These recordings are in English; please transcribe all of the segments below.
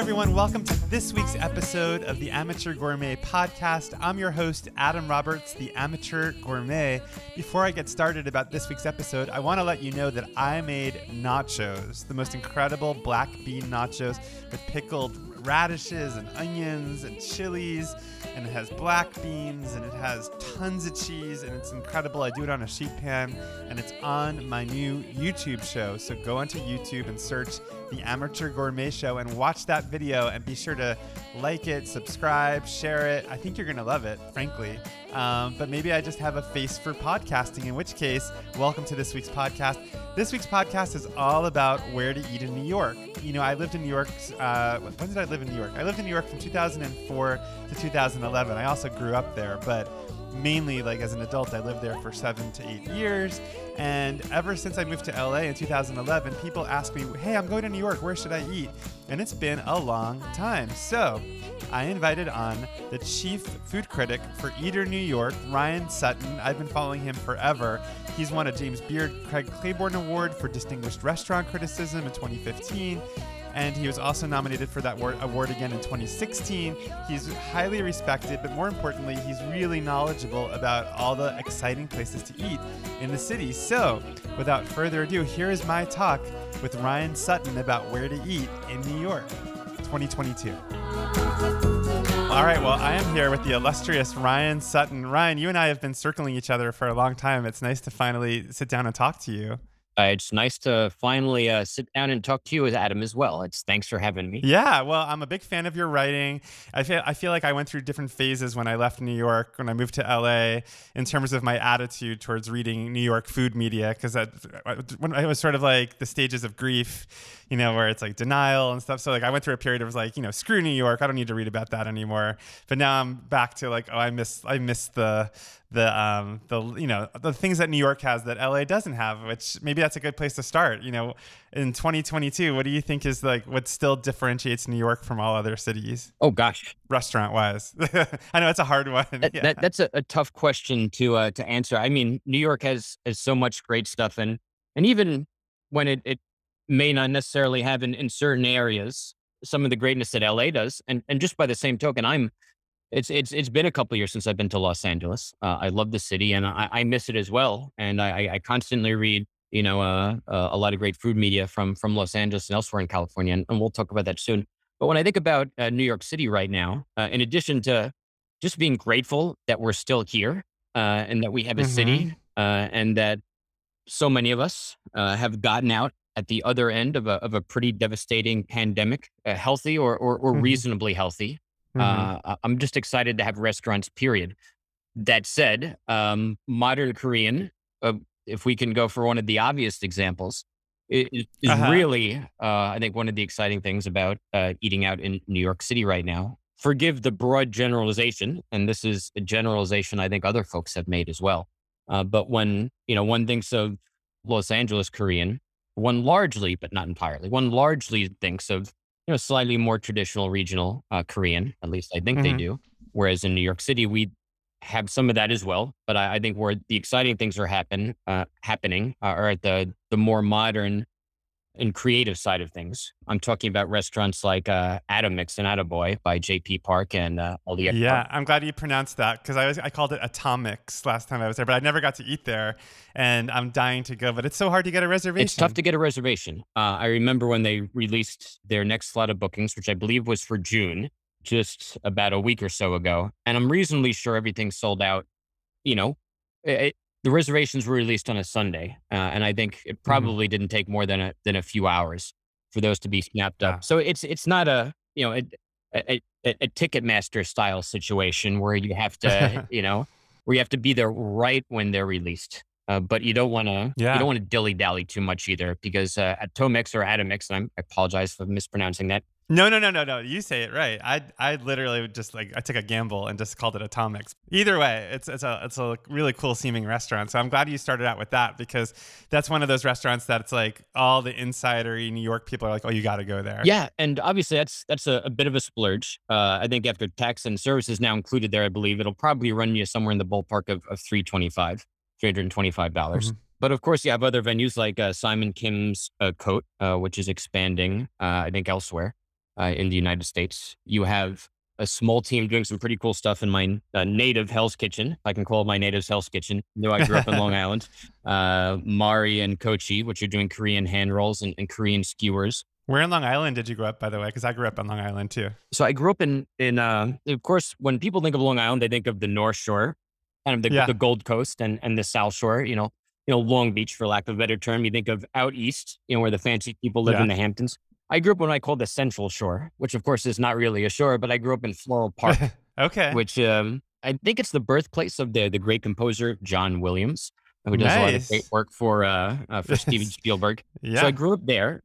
everyone. Welcome to this week's episode of the Amateur Gourmet Podcast. I'm your host, Adam Roberts, the Amateur Gourmet. Before I get started about this week's episode, I want to let you know that I made nachos, the most incredible black bean nachos with pickled radishes and onions and chilies, and it has black beans and it has tons of cheese, and it's incredible. I do it on a sheet pan, and it's on my new YouTube show. So go onto YouTube and search the Amateur Gourmet Show and watch that video, and be sure to like it, subscribe, share it. I think you're going to love it, frankly. But maybe I just have a face for podcasting, in which case, welcome to this week's podcast. This week's podcast is all about where to eat in New York. You know, I lived in New York. When did I live in New York? I lived in New York from 2004 to 2011. I also grew up there, but mainly like as an adult, I lived there for 7 to 8 years. And ever since I moved to LA in 2011, people ask me, hey, I'm going to New York, where should I eat? And it's been a long time. So I invited on the chief food critic for Eater New York, Ryan Sutton. I've been following him forever. He's won a James Beard Craig Claiborne Award for Distinguished Restaurant Criticism in 2015. And he was also nominated for that award again in 2016. He's highly respected, but more importantly, he's really knowledgeable about all the exciting places to eat in the city. So, without further ado, here is my talk with Ryan Sutton about where to eat in New York, 2022. All right, well, I am here with the illustrious Ryan Sutton. Ryan, you and I have been circling each other for a long time. It's nice to finally sit down and talk to you. It's nice to finally sit down and talk to you, as Adam, as well. Thanks for having me. Yeah, well, I'm a big fan of your writing. I feel like I went through different phases when I left New York, when I moved to LA, in terms of my attitude towards reading New York food media, because when it was sort of like the stages of grief, you know, where it's like denial and stuff. So like I went through a period of like, you know, screw New York, I don't need to read about that anymore. But now I'm back to like, oh, I miss the you know, the things that New York has that LA doesn't have, which maybe that's a good place to start. You know, in 2022, what do you think is like what still differentiates New York from all other cities? Oh gosh, restaurant wise. I know it's a hard one. That's a tough question to answer. I mean, New York has so much great stuff, and even when it may not necessarily have in certain areas some of the greatness that LA does, and just by the same token, it's been a couple of years since I've been to Los Angeles. I love the city, and I miss it as well. And I constantly read, you know, a lot of great food media from Los Angeles and elsewhere in California, and we'll talk about that soon. But when I think about New York City right now, in addition to just being grateful that we're still here, and that we have a city, and that so many of us have gotten out at the other end of a pretty devastating pandemic, healthy or reasonably healthy. I'm just excited to have restaurants, period. That said, modern Korean, if we can go for one of the obvious examples, is really, I think, one of the exciting things about eating out in New York City right now. Forgive the broad generalization, and this is a generalization I think other folks have made as well. But when, you know, one thinks of Los Angeles Korean, one largely, but not entirely, one largely thinks of, you know, slightly more traditional regional Korean. At least I think they do. Whereas in New York City, we have some of that as well. But I think where the exciting things are happening are at the more modern and creative side of things. I'm talking about restaurants like Atomix and Attaboy by JP Park and all the. Yeah, I'm glad you pronounced that, because I called it Atomics last time I was there, but I never got to eat there, and I'm dying to go. But it's so hard to get a reservation. It's tough to get a reservation. I remember when they released their next slot of bookings, which I believe was for June, just about a week or so ago, and I'm reasonably sure everything's sold out. You know, the reservations were released on a Sunday, and I think it probably didn't take more than a few hours for those to be snapped up. So it's not a, you know, a Ticketmaster style situation where you have to you know, where you have to be there right when they're released. But you don't want to dilly dally too much either, because at Atomix or Atomix, and I apologize for mispronouncing that. No. You say it right. I literally just I took a gamble and just called it Atomics. Either way, it's a really cool seeming restaurant. So I'm glad you started out with that, because that's one of those restaurants that it's like all the insidery New York people are like, oh, you got to go there. Yeah, and obviously that's a bit of a splurge. I think after tax and services now included there, I believe it'll probably run you somewhere in the ballpark of $325. But of course, you have other venues like Simon Kim's Coat, which is expanding, I think, elsewhere. in the United States. You have a small team doing some pretty cool stuff in my native Hell's Kitchen. If I can call my native Hell's Kitchen. You know, I grew up in Long Island. Mari and Kochi, which are doing Korean hand rolls and Korean skewers. Where in Long Island did you grow up, by the way? Because I grew up on Long Island too. So I grew up of course, when people think of Long Island, they think of the North Shore, kind of Yeah. the Gold Coast and the South Shore, Long Beach, for lack of a better term. You think of out east, where the fancy people live in Yeah. the Hamptons. I grew up on what I call the Central Shore, which of course is not really a shore, but I grew up in Floral Park, Okay. which I think it's the birthplace of the great composer John Williams, who does a lot of great Nice. work for Steven Spielberg. So I Yeah. grew up there,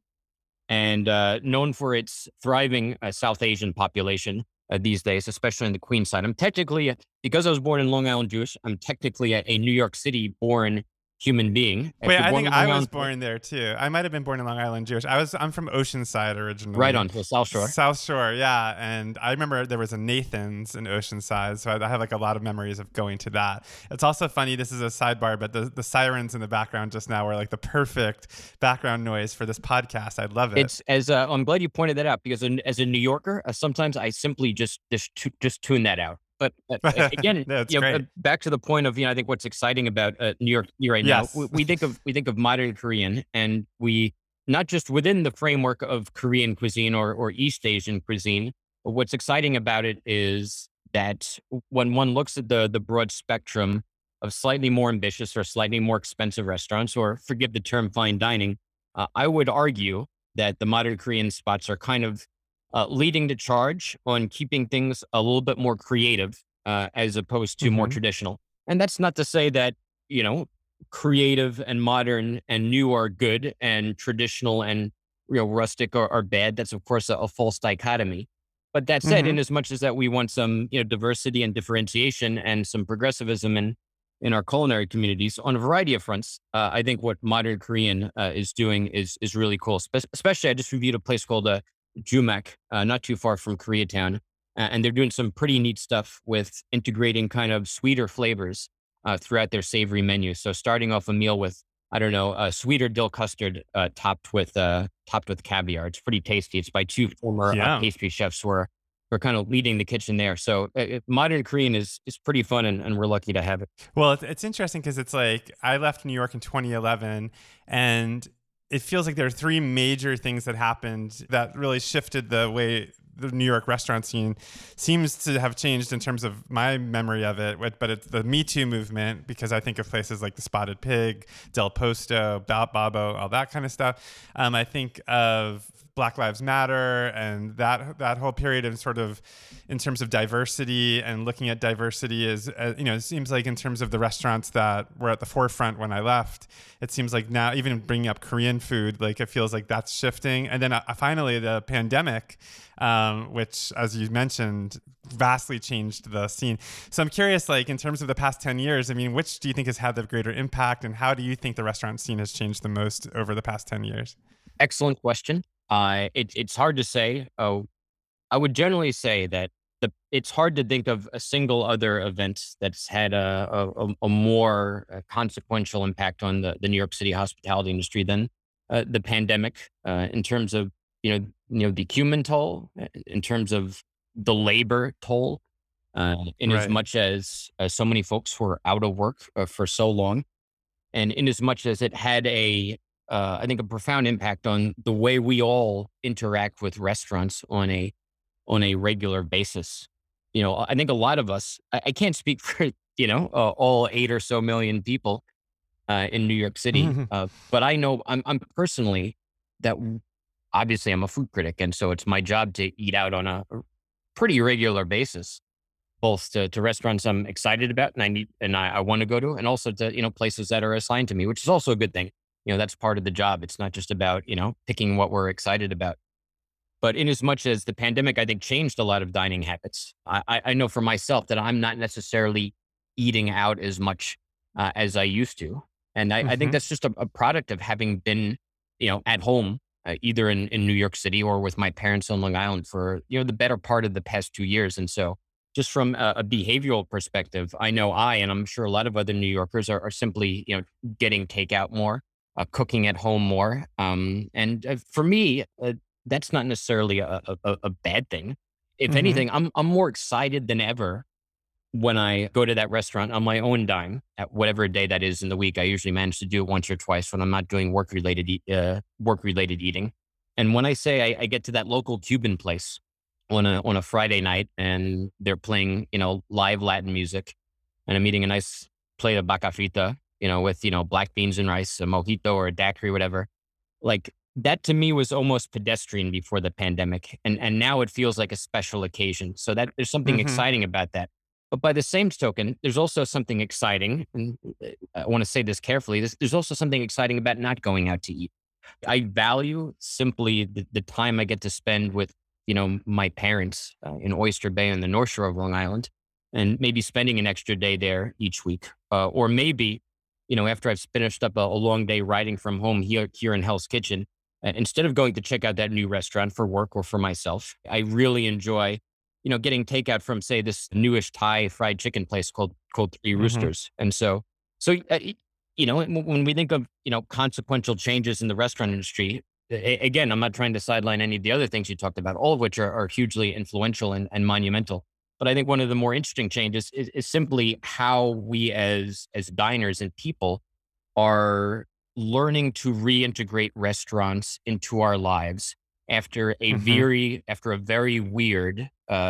and known for its thriving South Asian population these days, especially on the Queens side. I'm technically, because I was born in Long Island Jewish, I'm technically a New York City born human being. If Wait, you're I born think in I Long was Island, born there too. I might have been born in Long Island Jewish. I'm from Oceanside right originally. on to the South Shore. South Shore, yeah. And I remember there was a Nathan's in Oceanside. So I have like a lot of memories of going to that. It's also funny, this is a sidebar, but the sirens in the background just now were like the perfect background noise for this podcast. I love it. It's as I'm glad you pointed that out, because as a New Yorker, sometimes I simply just tune that out. But again, No, it's great. back to the point of, I think what's exciting about New York City right now, Yes. we think of modern Korean, and we, not just within the framework of Korean cuisine or East Asian cuisine, but what's exciting about it is that when one looks at the broad spectrum of slightly more ambitious or slightly more expensive restaurants, or forgive the term fine dining, I would argue that the modern Korean spots are kind of leading the charge on keeping things a little bit more creative as opposed to more Hmm. traditional. And that's not to say that, you know, creative and modern and new are good and traditional and, rustic are bad. That's, of course, a false dichotomy. But that said, Hmm. in as much as that we want some, diversity and differentiation and some progressivism in our culinary communities on a variety of fronts, I think what modern Korean is doing is really cool. Especially, I just reviewed a place called Jumak, not too far from Koreatown. And they're doing some pretty neat stuff with integrating kind of sweeter flavors throughout their savory menu. So starting off a meal with, I don't know, a sweeter dill custard topped with caviar. It's pretty tasty. It's by two former Yeah. pastry chefs who are kind of leading the kitchen there. So modern Korean is pretty fun, and we're lucky to have it. Well, it's interesting because it's like I left New York in 2011, and it feels like there are three major things that happened that really shifted the way the New York restaurant scene seems to have changed in terms of my memory of it. But it's the Me Too movement, because I think of places like the Spotted Pig, Del Posto, Babo, all that kind of stuff. I think of Black Lives Matter and that whole period of sort of in terms of diversity and looking at diversity is it seems like in terms of the restaurants that were at the forefront when I left, it seems like now even bringing up Korean food, like it feels like that's shifting. And then finally the pandemic, which as you mentioned vastly changed the scene. So I'm curious, like in terms of the past 10 years, I mean, which do you think has had the greater impact, and how do you think the restaurant scene has changed the most over the past 10 years? Excellent question. It's hard to say. Oh, I would generally say that it's hard to think of a single other event that's had a more consequential impact on the New York City hospitality industry than the pandemic, in terms of the human toll, in terms of the labor toll, in as Right. much as so many folks were out of work for so long, and in as much as it had I think a profound impact on the way we all interact with restaurants on a regular basis. I think a lot of us, I can't speak for, all 8 or so million people in New York City, but I know I'm personally that obviously I'm a food critic. And so it's my job to eat out on a pretty regular basis, both to restaurants I'm excited about and I want to go to, and also to, places that are assigned to me, which is also a good thing. That's part of the job. It's not just about, picking what we're excited about. But in as much as the pandemic, I think, changed a lot of dining habits, I know for myself that I'm not necessarily eating out as much as I used to. And I think Hmm. that's just a product of having been, at home, either in New York City or with my parents on Long Island for, the better part of the past 2 years. And so just from a behavioral perspective, I know and I'm sure a lot of other New Yorkers are simply, getting takeout more, cooking at home more. And for me, that's not necessarily a bad thing. If Hmm. anything, I'm more excited than ever when I go to that restaurant on my own dime at whatever day that is in the week. I usually manage to do it once or twice when I'm not doing work related eating. And when I say I get to that local Cuban place on a Friday night and they're playing, live Latin music, and I'm eating a nice plate of baca frita, with, black beans and rice, a mojito or a daiquiri, whatever. Like, that to me was almost pedestrian before the pandemic, and now it feels like a special occasion. So that there's something Hmm. exciting about that. But by the same token, there's also something exciting, and I want to say this carefully. There's also something exciting about not going out to eat. I value simply the time I get to spend with, my parents in Oyster Bay on the North Shore of Long Island, and maybe spending an extra day there each week, or maybe, after I've finished up a long day riding from home here in Hell's Kitchen, instead of going to check out that new restaurant for work or for myself, I really enjoy, getting takeout from, say, this newish Thai fried chicken place called Three Hmm. Roosters, and so when we think of, consequential changes in the restaurant industry, again, I'm not trying to sideline any of the other things you talked about, all of which are hugely influential and monumental. But I think one of the more interesting changes is simply how we as diners and people are learning to reintegrate restaurants into our lives Hmm. after a very weird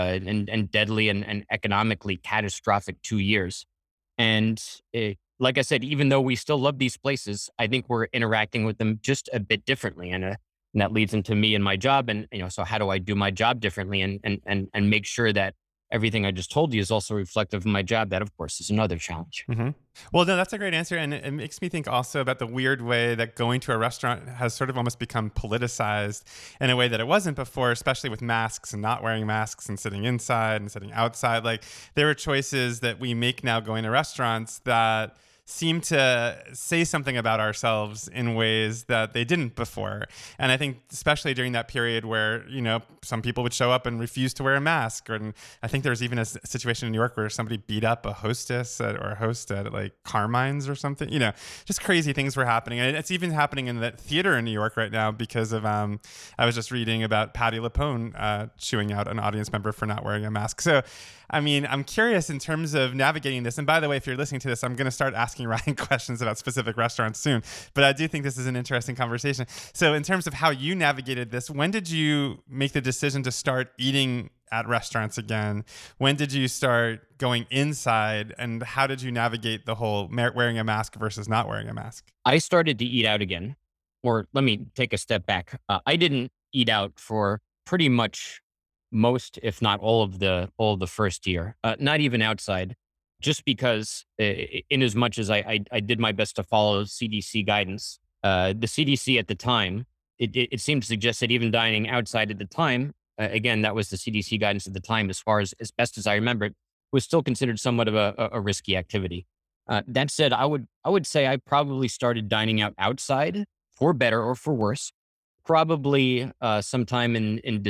and deadly and economically catastrophic 2 years. And like I said, even though we still love these places, I think we're interacting with them just a bit differently, and that leads into me and my job. And so how do I do my job differently, and make sure that everything I just told you is also reflective of my job? That, of course, is another challenge. Hmm. Well, no, that's a great answer, and it makes me think also about the weird way that going to a restaurant has sort of almost become politicized in a way that it wasn't before, especially with masks and not wearing masks and sitting inside and sitting outside. Like there are choices that we make now going to restaurants that seem to say something about ourselves in ways that they didn't before. And I think especially during that period where, some people would show up and refuse to wear a mask. And I think there was even a situation in New York where somebody beat up a hostess or a host at like Carmine's or something. Just crazy things were happening. And it's even happening in the theater in New York right now because of, I was just reading about Patty LuPone chewing out an audience member for not wearing a mask. So, I mean, I'm curious in terms of navigating this. And by the way, if you're listening to this, I'm going to start asking Ryan questions about specific restaurants soon. But I do think this is an interesting conversation. So, in terms of how you navigated this, when did you make the decision to start eating at restaurants again? When did you start going inside? And how did you navigate the whole wearing a mask versus not wearing a mask? I started to eat out again, or let me take a step back. I didn't eat out for pretty much most, if not all of the first year. Not even outside, just because, in as much as I did my best to follow CDC guidance, the CDC at the time, it seemed to suggest that even dining outside at the time, again, that was the CDC guidance at the time, as best as I remember it, was still considered somewhat of a risky activity. That said, I would say I probably started dining out outside, for better or for worse, probably sometime in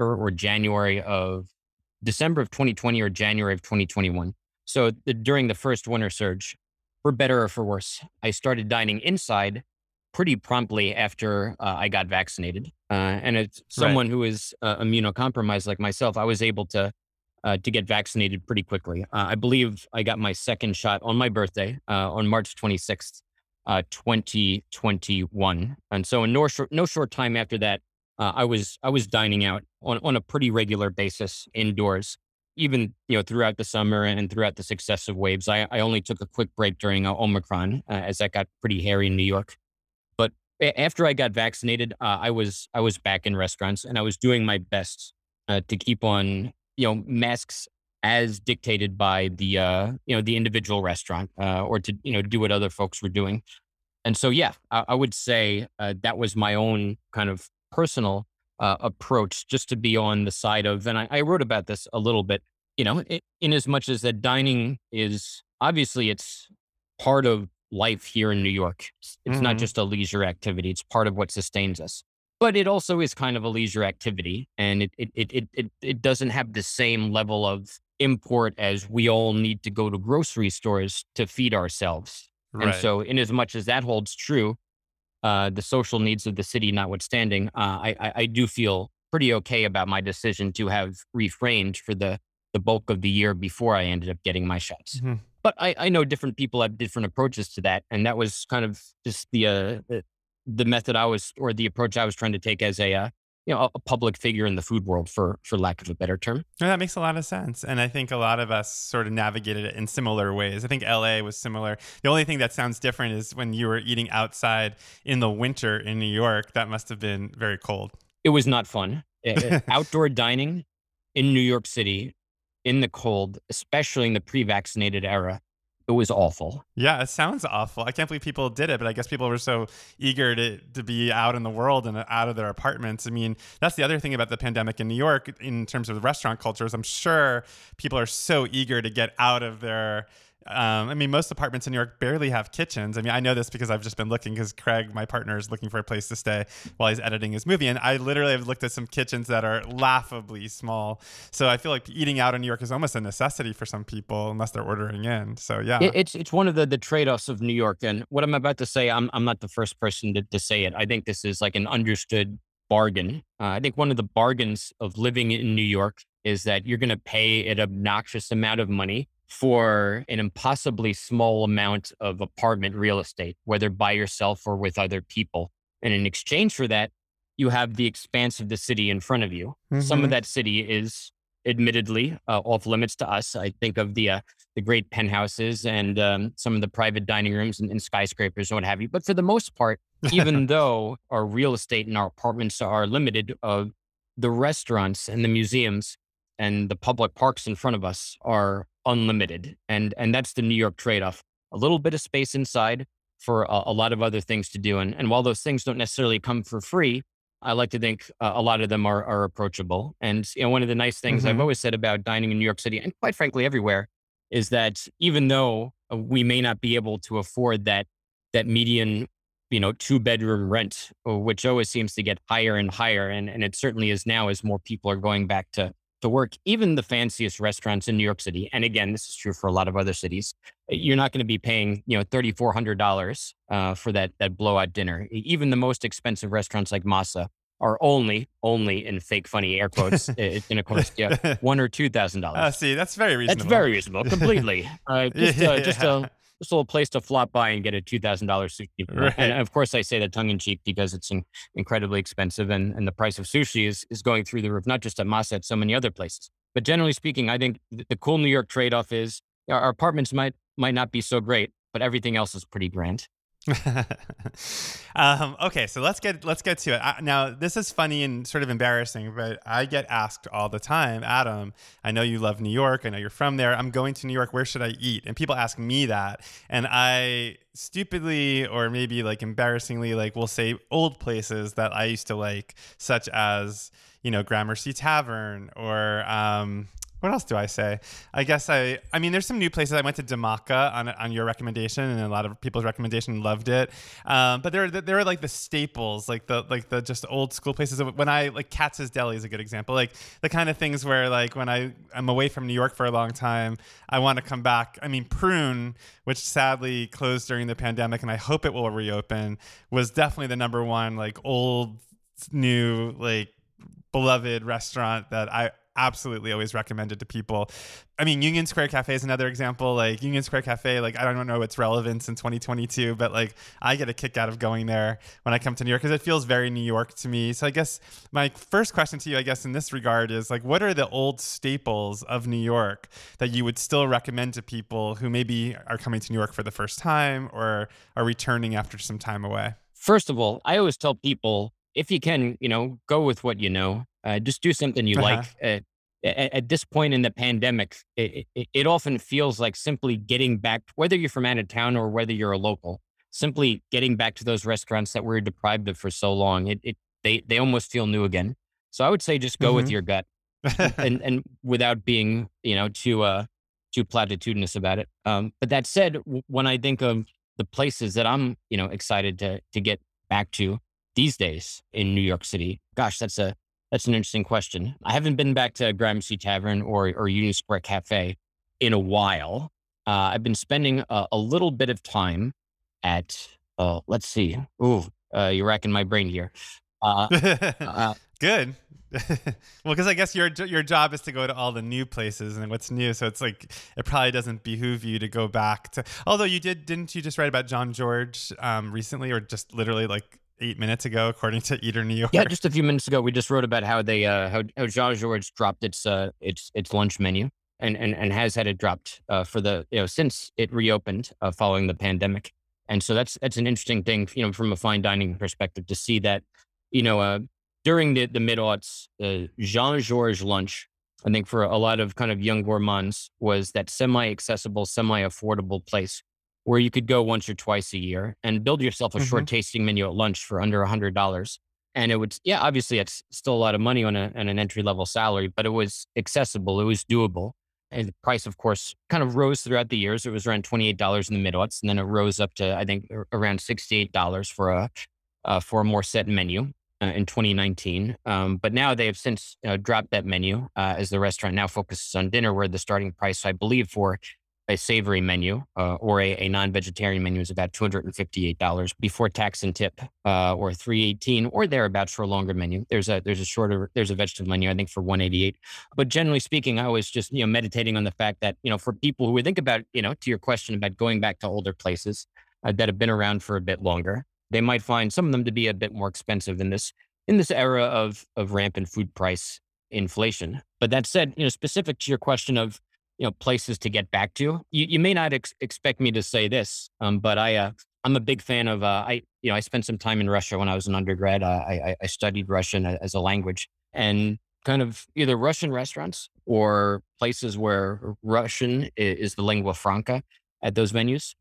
December of 2020 or January of 2021. So during the first winter surge, for better or for worse, I started dining inside pretty promptly after I got vaccinated. And as Right. someone who is immunocompromised like myself, I was able to get vaccinated pretty quickly. I believe I got my second shot on my birthday on March 26th, 2021. And so in no short time after that, I was dining out on a pretty regular basis indoors. Even throughout the summer and throughout the successive waves, I only took a quick break during Omicron, as that got pretty hairy in New York. But after I got vaccinated, I was back in restaurants, and I was doing my best to keep on masks as dictated by the individual restaurant, or to do what other folks were doing. And so, yeah, I would say that was my own kind of personal approach, just to be on the side of. And I wrote about this a little bit, in as much as that dining is obviously it's part of life here in New York. It's not Hmm. just a leisure activity; it's part of what sustains us. But it also is kind of a leisure activity, and it doesn't have the same level of import as we all need to go to grocery stores to feed ourselves. And Right. so, in as much as that holds true, the social needs of the city notwithstanding, I do feel pretty okay about my decision to have refrained for the bulk of the year before I ended up getting my shots. Mhm. But I know different people have different approaches to that, and that was kind of just the method I was, or the approach I was trying to take as a public figure in the food world, for lack of a better term. No, that makes a lot of sense. And I think a lot of us sort of navigated it in similar ways. I think LA was similar. The only thing that sounds different is when you were eating outside in the winter in New York, that must have been very cold. It was not fun. Outdoor dining in New York City in the cold, especially in the pre-vaccinated era, it was awful. Yeah, it sounds awful. I can't believe people did it, but I guess people were so eager to be out in the world and out of their apartments. I mean, that's the other thing about the pandemic in New York in terms of the restaurant culture is I'm sure people are so eager to get out of their. I mean, most apartments in New York barely have kitchens. I mean, I know this because I've just been looking because Craig, my partner, is looking for a place to stay while he's editing his movie. And I literally have looked at some kitchens that are laughably small. So I feel like eating out in New York is almost a necessity for some people unless they're ordering in. So yeah. It's one of the trade-offs of New York, and what I'm about to say, I'm not the first person to say it. I think this is like an understood bargain. I think one of the bargains of living in New York is that you're going to pay an obnoxious amount of money for an impossibly small amount of apartment real estate, whether by yourself or with other people. And in exchange for that, you have the expanse of the city in front of you. Some of Hmm. that city is admittedly off limits to us. I think of the great penthouses and some of the private dining rooms and skyscrapers and what have you. But for the most part, even though our real estate and our apartments are limited, the restaurants and the museums and the public parks in front of us are unlimited. And that's the New York trade-off. A little bit of space inside for a lot of other things to do. And while those things don't necessarily come for free, I like to think a lot of them are approachable. And one of the nice things I've Hmm. always said about dining in New York City, and quite frankly everywhere, is that even though we may not be able to afford that median, two-bedroom rent, which always seems to get higher and higher, and it certainly is now as more people are going back to work, even the fanciest restaurants in New York City, and again, this is true for a lot of other cities, you're not going to be paying, $3,400 for that blowout dinner. Even the most expensive restaurants like Masa are only in fake funny air quotes. It's going to cost you $1,000 or $2,000. See, that's very That's reasonable. very reasonable, completely. Yeah. Just a little place to flop by and get a $2,000 sushi. And Right. of course, I say that tongue in cheek because it's incredibly expensive, and the price of sushi is going through the roof, not just at Masa, at so many other places. But generally speaking, I think the cool New York trade off is our apartments might not be so great, but everything else is pretty grand. Okay, so let's get to it. Now, this is funny and sort of embarrassing, but I get asked all the time, Adam. I know you love New York. I know you're from there. I'm going to New York. Where should I eat? And people ask me that, and I stupidly or maybe like embarrassingly like will say old places that I used to like, such as Gramercy Tavern or what else do I say? I guess I mean, there's some new places. I went to Damaka on your recommendation, and a lot of people's recommendation loved it. But there are like the staples, like the just old school places. When I like Katz's Deli is a good example. Like the kind of things where like when I'm away from New York for a long time, I want to come back. I mean, Prune, which sadly closed during the pandemic, and I hope it will reopen, was definitely the number one like old new like beloved restaurant that I absolutely always recommended to people. I mean, Union Square Cafe is another example. Like Union Square Cafe, like I don't know its relevance in 2022, but like I get a kick out of going there when I come to New York because it feels very New York to me. So I guess my first question to you, I guess in this regard, is like, what are the old staples of New York that you would still recommend to people who maybe are coming to New York for the first time or are returning after some time away? First of all, I always tell people if you can, go with what you know. Just do something you Uh-huh. like. At this point in the pandemic, it often feels like simply getting back, whether you're from out of town or whether you're a local, simply getting back to those restaurants that we're deprived of for so long. They almost feel new again. So I would say just go with Hmm. your gut, and without being too platitudinous about it. But that said, when I think of the places that I'm excited to get back to these days in New York City, gosh, that's an interesting question. I haven't been back to Gramercy Tavern or Union Square Cafe in a while. I've been spending a little bit of time at let's see, ooh, You're racking my brain here. Uh, uh, Good. Well, because I guess your job is to go to all the new places and what's new, so it's like it probably doesn't behoove you to go back to. Although didn't you just write about John George recently, or just literally like 8 minutes ago, according to Eater New yeah, York? just a few minutes ago, we just wrote about how they how Jean Georges dropped its lunch menu and has had it dropped for the since it reopened following the pandemic. And so that's an interesting thing, from a fine dining perspective to see that, you know, uh, during the mid aughts, Jean Georges lunch, I think for a lot of kind of young gourmands was that semi accessible, semi affordable place where you could go once or twice a year and build yourself a Hmm. short tasting menu at lunch for under $100. And it would, yeah, obviously it's still a lot of money on an entry level salary, but it was accessible, it was doable. And the price, of course, kind of rose throughout the years. It was around $28 in the mid aughts, and then it rose up to, I think, around $68 for a more set menu in 2019. But now they have since dropped that menu as the restaurant now focuses on dinner, where the starting price, I believe, for a savory menu or a non-vegetarian menu is about $258 before tax and tip, or 318 or thereabouts for a longer menu. There's a vegetable menu I think for 188. But generally speaking, I was just meditating on the fact that for people who would think about to your question about going back to older places that have been around for a bit longer, they might find some of them to be a bit more expensive in this era of rampant food price inflation. But that said, specific to your question of places to get back to. You may not expect me to say this, but I'm a big fan of I spent some time in Russia when I was an undergrad. I studied Russian as a language, and kind of either Russian restaurants or places where Russian is the lingua franca at those venues,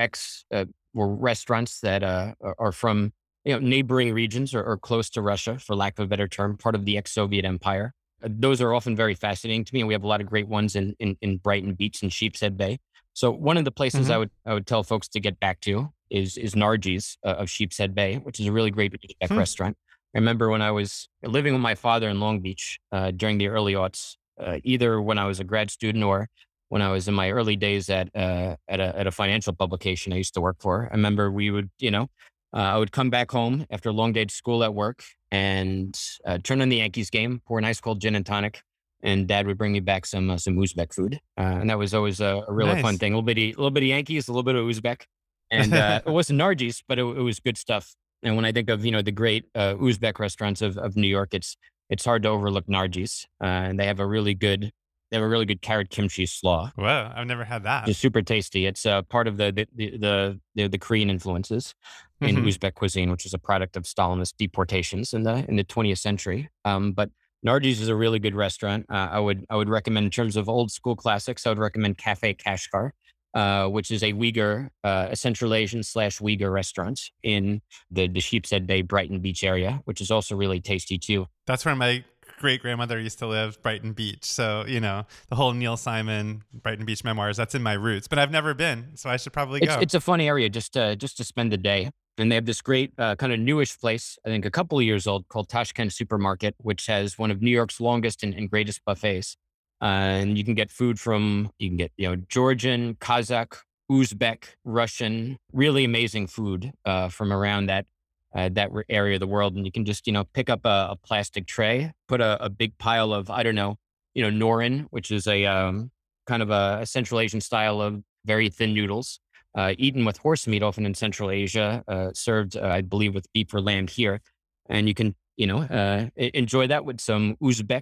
or restaurants that are from neighboring regions or close to Russia, for lack of a better term, part of the ex-Soviet Empire. Those are often very fascinating to me, and we have a lot of great ones in Brighton Beach and Sheepshead Bay. So one of the places I Hmm. would I would tell folks to get back to is Nargis of Sheepshead Bay, which is a really great Uzbek Hmm. restaurant. I remember when I was living with my father in Long Beach during the early aughts, either when I was a grad student or when I was in my early days at a financial publication I used to work for. I remember we would, I would come back home after a long day at school at work and turn on the Yankees game, pour an ice cold gin and tonic, and Dad would bring me back some Uzbek food, and that was always a really fun Nice. thing. A little bit of Yankees, a little bit of Uzbek, and it wasn't Nargis, but it was good stuff. And when I think of the great Uzbek restaurants of New York, it's hard to overlook Nargis, and they have a really good carrot kimchi slaw, Whoa, I've never had that. just super tasty. It's part of the Korean influences in Hmm. Uzbek cuisine, which is a product of Stalinist deportations in the 20th century. But Nargis is a really good restaurant. I would recommend, in terms of old school classics, I would recommend Cafe Kashgar, which is a Central Asian slash Uyghur restaurant in the Sheepshead Bay, Brighton Beach area, which is also really tasty too. That's where my great grandmother used to live, Brighton Beach. So, the whole Neil Simon Brighton Beach memoirs, that's in my roots, but I've never been. So I should probably It's go. it's a fun area just to spend the day. And they have this great kind of newish place, I think a couple of years old, called Tashkent Supermarket, which has one of New York's longest and greatest buffets. And you can get Georgian, Kazakh, Uzbek, Russian, really amazing food from around that area of the world. And you can just pick up a plastic tray, put a big pile of, I don't know, norin, which is a kind of a Central Asian style of very thin noodles, eaten with horse meat, often in Central Asia, served, I believe, with beef or lamb here. And you can, enjoy that with some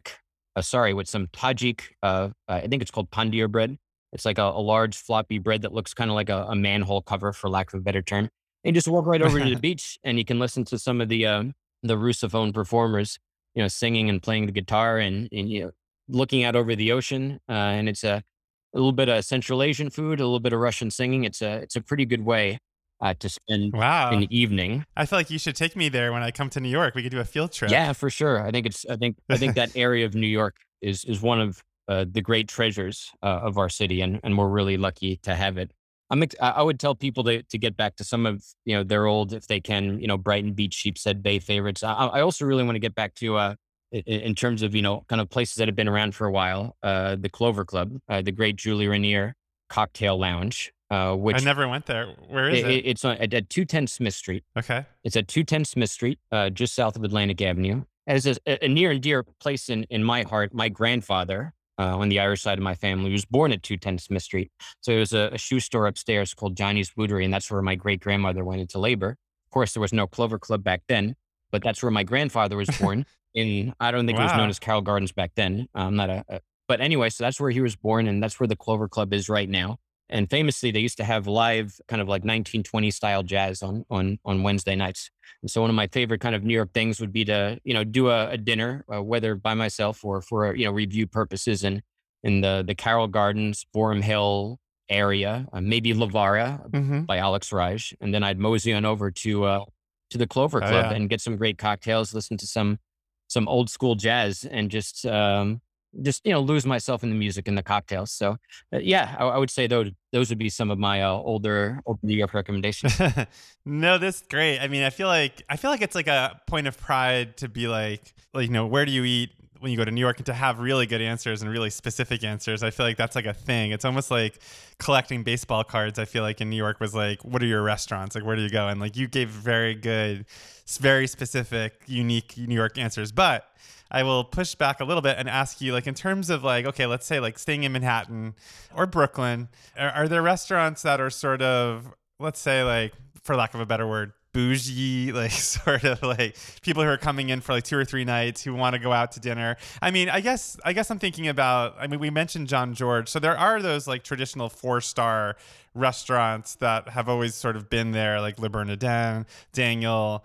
with some Tajik, I think it's called pandir bread. It's like a large floppy bread that looks kind of like a manhole cover, for lack of a better term. And you just walk right over to the beach, and you can listen to some of the Russophone performers, singing and playing the guitar, and looking out over the ocean. And it's a little bit of Central Asian food, a little bit of Russian singing. It's a pretty good way to spend Wow. an evening. I feel like you should take me there when I come to New York. We could do a field trip. Yeah, for sure. I think that area of New York is one of the great treasures of our city, and we're really lucky to have it. I would tell people to get back to some of their old, if they can, Brighton Beach, Sheepshead Bay favorites. I also really want to get back to in terms of kind of places that have been around for a while. The Clover Club, the great Julie Rainier Cocktail Lounge, I which never went there. Where is it? it's on at 210 Smith Street. Okay. It's at 210 Smith Street, just south of Atlantic Avenue. As a near and dear place in my heart, my grandfather, on the Irish side of my family, was born at 210 Smith Street. So there was a shoe store upstairs called Johnny's Bootery, and that's where my great grandmother went into labor. Of course, there was no Clover Club back then, but that's where my grandfather was born. I don't think it was known Wow. as Carroll Gardens back then. I'm not but anyway, so that's where he was born, and that's where the Clover Club is right now. And famously, they used to have live kind of like 1920 style jazz on Wednesday nights. And so one of my favorite kind of New York things would be to, do a dinner, whether by myself or for, review purposes in the Carroll Gardens, Borum Hill area, maybe Lavara Mm-hmm. by Alex Raj. And then I'd mosey on over to the Clover Oh Club yeah. and get some great cocktails, listen to some old school jazz, and just lose myself in the music and the cocktails. So yeah, I would say those would be some of my older New York recommendations. No, this is great. I mean, I feel like it's like a point of pride to be like where do you eat when you go to New York, and to have really good answers and really specific answers. I feel like that's like a thing. It's almost like collecting baseball cards. I feel like in New York was like, what are your restaurants? Like, where do you go? And like you gave very good, very specific, unique New York answers. But I will push back a little bit and ask you, like, in terms of like, okay, let's say like staying in Manhattan or Brooklyn, are there restaurants that are sort of, let's say, like, for lack of a better word, bougie, like sort of like people who are coming in for like 2 or 3 nights who want to go out to dinner? I mean, I guess I'm thinking about, I mean, we mentioned John George. So there are those like traditional 4-star restaurants that have always sort of been there, like Le Bernardin, Daniel.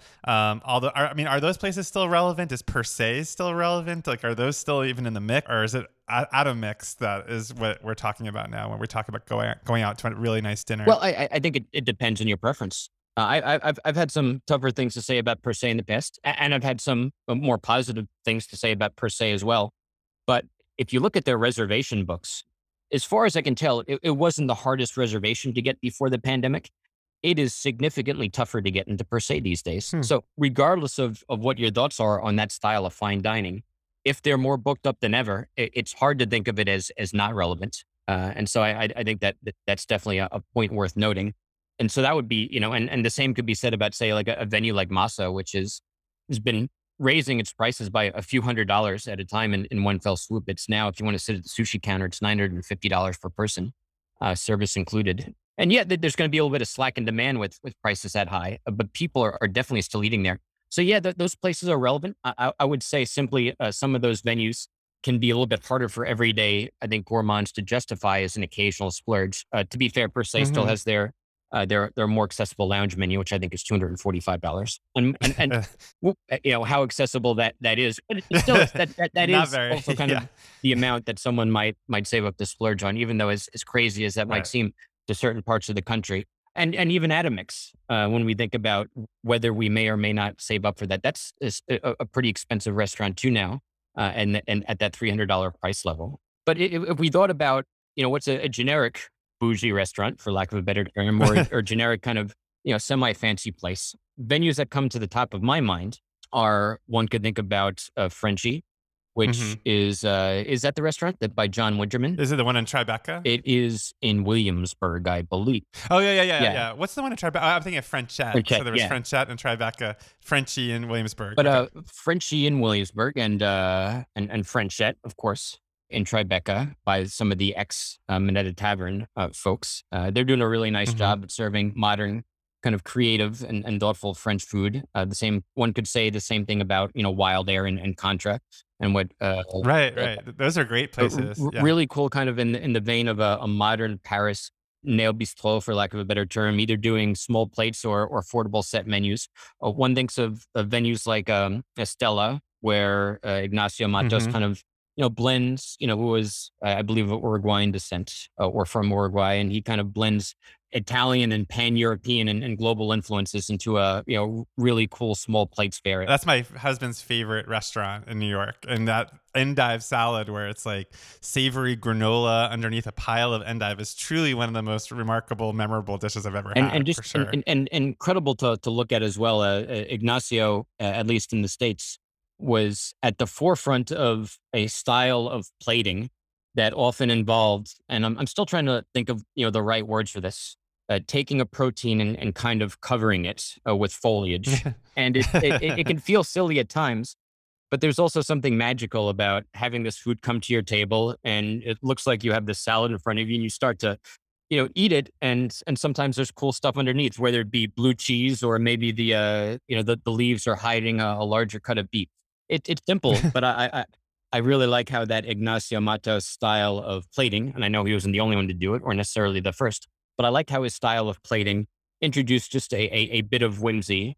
I mean, are those places still relevant? Is Per Se still relevant? Like, are those still even in the mix, or is it out of mix? That is what we're talking about now when we're talking about going out to a really nice dinner. Well, I think it depends on your preference. I've had some tougher things to say about Per Se in the past, and I've had some more positive things to say about Per Se as well. But if you look at their reservation books, as far as I can tell, it wasn't the hardest reservation to get before the pandemic. It is significantly tougher to get into Per Se these days. Hmm. So regardless of what your thoughts are on that style of fine dining, if they're more booked up than ever, it's hard to think of it as not relevant. And so I think that's definitely a point worth noting. And so that would be, and the same could be said about, say, like a venue like Masa, which has been raising its prices by a few $100s at a time in one fell swoop. It's now, if you want to sit at the sushi counter, it's $950 per person, service included. And yet there's going to be a little bit of slack in demand with prices that high, but people are definitely still eating there. So yeah, those places are relevant. I would say simply some of those venues can be a little bit harder for everyday, I think, gourmands to justify as an occasional splurge. To be fair, Per Se still Mm-hmm. has their more accessible lounge menu, which I think is $245. And how accessible that is, but it still is, that Not is very. also kind Yeah. of the amount that someone might save up to splurge on, even though as crazy as that might Right. seem to certain parts of the country. And even Atomix, when we think about whether we may or may not save up for that, is a pretty expensive restaurant too now, and at that $300 price level. But if we thought about, what's a generic bougie restaurant, for lack of a better term, or generic kind of, semi fancy place, venues that come to the top of my mind are, one could think about Frenchie, Mm-hmm. which is that the restaurant that by John Winterman? Is it the one in Tribeca? It is in Williamsburg, I believe. Oh yeah, yeah, yeah, Yeah, yeah. What's the one in Tribeca? I'm thinking of Frenchette. So Frenchette, there was yeah. Frenchette and Tribeca, Frenchie in Williamsburg. But Okay. Frenchie in Williamsburg and Frenchette, of course, in Tribeca by some of the ex Minetta Tavern folks. They're doing a really nice Mm-hmm. job at serving modern, kind of creative and thoughtful French food. The same one could say the same thing about Wild Air and Contra, and what Right, right. Those are great places. Yeah. really cool, kind of in the vein of a modern Paris nail bistro, for lack of a better term, either doing small plates or affordable set menus. One thinks of venues like Estella, where Ignacio Matos Mm-hmm. kind of blends, who was, I believe, of Uruguayan descent, or from Uruguay, and he kind of blends Italian and pan-European and global influences into a really cool small plates fare. That's my husband's favorite restaurant in New York, and that endive salad where it's like savory granola underneath a pile of endive is truly one of the most remarkable, memorable dishes I've ever and had, just for sure. and incredible to look at as well. Ignacio, at least in the States, was at the forefront of a style of plating that often involved, and I'm still trying to think of, the right words for this, taking a protein and kind of covering it with foliage. And it can feel silly at times, but there's also something magical about having this food come to your table and it looks like you have this salad in front of you and you start to, eat it. And sometimes there's cool stuff underneath, whether it be blue cheese or maybe the leaves are hiding a larger cut of beef. It's simple, but I really like how that Ignacio Matos style of plating, and I know he wasn't the only one to do it or necessarily the first, but I like how his style of plating introduced just a bit of whimsy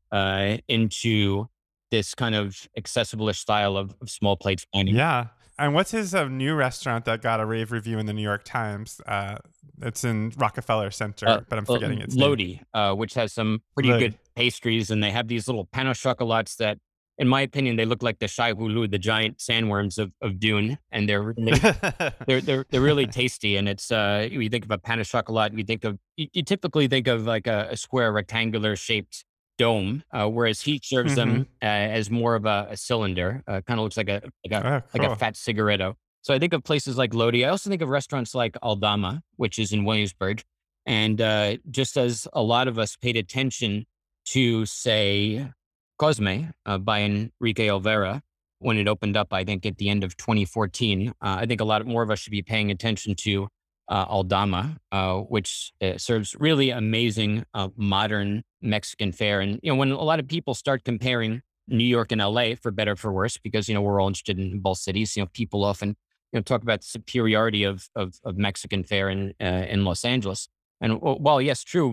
into this kind of accessible-ish style of small plates dining. Yeah. And what's his new restaurant that got a rave review in the New York Times? It's in Rockefeller Center, but I'm forgetting its name. Lodi, which has some pretty Lodi. good pastries, and they have these little pain au chocolates that, in my opinion, they look like the Shai Hulud, the giant sandworms of Dune, and they're really they're really tasty. And it's you think of a pain au chocolat, you typically think of like a square rectangular shaped dome, whereas he serves Hmm. them as more of a cylinder. Kind of looks Oh, like a cool. fat cigaretto. So I think of places like Lodi. I also think of restaurants like Aldama, which is in Williamsburg. And just as a lot of us paid attention to, say, Cosme by Enrique Olvera when it opened up, I think at the end of 2014, I think a lot more of us should be paying attention to Aldama, which serves really amazing modern Mexican fare. And when a lot of people start comparing New York and LA, for better or for worse, because we're all interested in both cities. People often talk about the superiority of Mexican fare in Los Angeles. And while yes, true,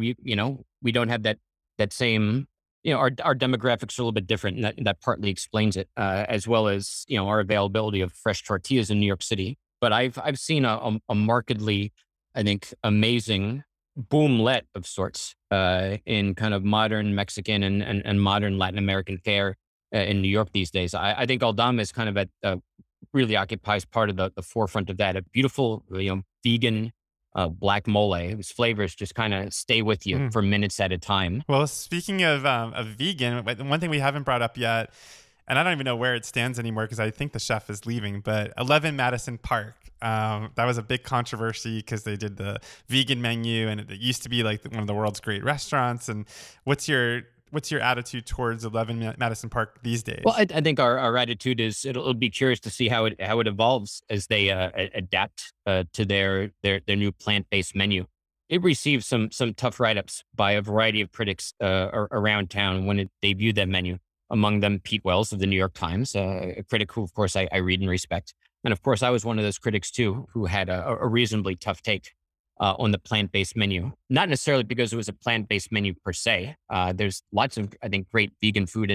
we don't have that same. Our demographics are a little bit different, and that partly explains it, as well as our availability of fresh tortillas in New York City. But I've seen a markedly, I think, amazing boomlet of sorts in kind of modern Mexican and modern Latin American fare in New York these days. I think Aldama is kind of really occupies part of the forefront of that. A beautiful, vegan black mole whose flavors just kind of stay with you Mm. for minutes at a time. Well, speaking of vegan, one thing we haven't brought up yet, and I don't even know where it stands anymore because I think the chef is leaving, but 11 Madison Park. That was a big controversy because they did the vegan menu and it used to be like one of the world's great restaurants. And what's your attitude towards 11 Madison Park these Well, days? I think our attitude is it'll be curious to see how it evolves as they adapt to their new plant based menu. It received some tough write ups by a variety of critics around town when it debuted that menu. Among them, Pete Wells of the New York Times, a critic who, of course, I read and respect. And of course, I was one of those critics too, who had a reasonably tough take on the plant based menu. Not necessarily because it was a plant based menu per se. There's lots of, I think, great vegan food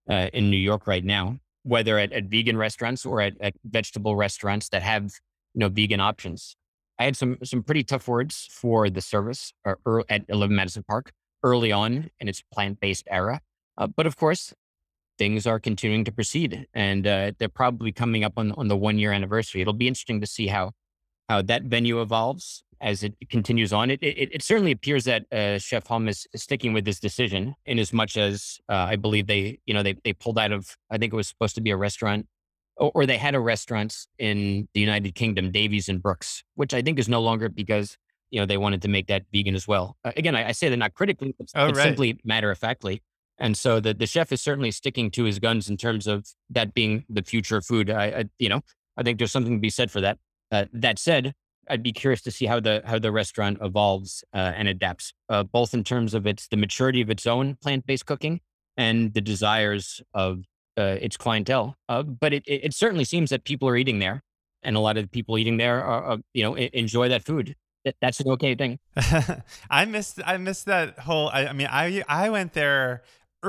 in New York right now, whether at vegan restaurants or at vegetable restaurants that have vegan options. I had some pretty tough words for the service at 11 Madison Park early on in its plant based era, but of course things are continuing to proceed, and they're probably coming up on the 1 year anniversary. It'll be interesting to see how that venue evolves as it continues on. It certainly appears that Chef Hum is sticking with this decision in as much as I believe they pulled out of, I think it was supposed to be a restaurant or they had a restaurant in the United Kingdom, Davies and Brooks, which I think is no longer because they wanted to make that vegan as well. Again, I say that not critically, Oh, but right. simply matter of factly. And so the chef is certainly sticking to his guns in terms of that being the future of food. I think there's something to be said for that. That said, I'd be curious to see how the restaurant evolves and adapts, both in terms of the maturity of its own plant based cooking and the desires of its clientele. But it certainly seems that people are eating there, and a lot of the people eating there enjoy that food. That's an okay thing. I missed that whole. I mean, I went there